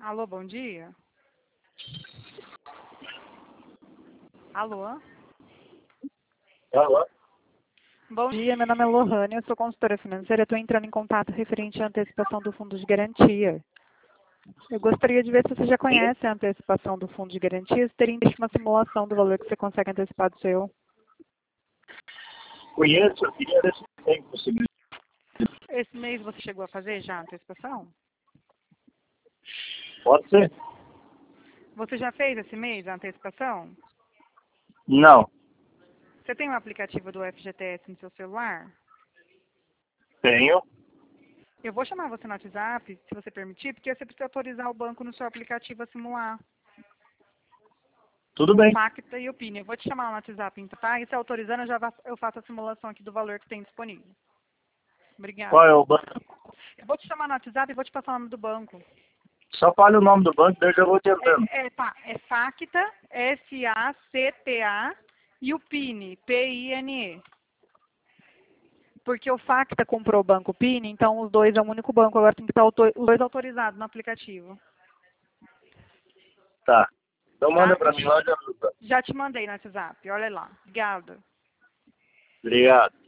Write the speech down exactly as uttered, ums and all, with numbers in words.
Alô, bom dia. Alô? Alô? Bom dia, meu nome é Lohane, eu sou consultora financeira, estou entrando em contato referente à antecipação do fundo de garantia. Eu gostaria de ver se você já conhece a antecipação do fundo de garantia, se teria uma simulação do valor que você consegue antecipar do seu. Conheço, eu queria ver se tem possibilidade. Esse mês você chegou a fazer já a antecipação? Pode ser? Você já fez esse mês a antecipação? Não. Você tem o aplicativo do F G T S no seu celular? Tenho. Eu vou chamar você no WhatsApp, se você permitir, porque você precisa autorizar o banco no seu aplicativo a simular. Tudo O bem. Facta e o P I N. Eu vou te chamar no WhatsApp, então, tá? E se autorizando, eu já va- eu faço a simulação aqui do valor que tem disponível. Qual Obrigada. é o banco? Eu vou te chamar no WhatsApp e vou te passar o nome do banco. Só fale o nome do banco, daí eu já vou tentando. É, é, tá, é Facta, S A C T A, e o P I N, P I N E. Porque o Facta comprou o banco P I N, então os dois é um único banco. Agora tem que estar auto- os dois autorizados no aplicativo. Tá. Então manda Tá? pra mim lá, já ajuda. Já te mandei no WhatsApp. Olha lá. Obrigada. Obrigado.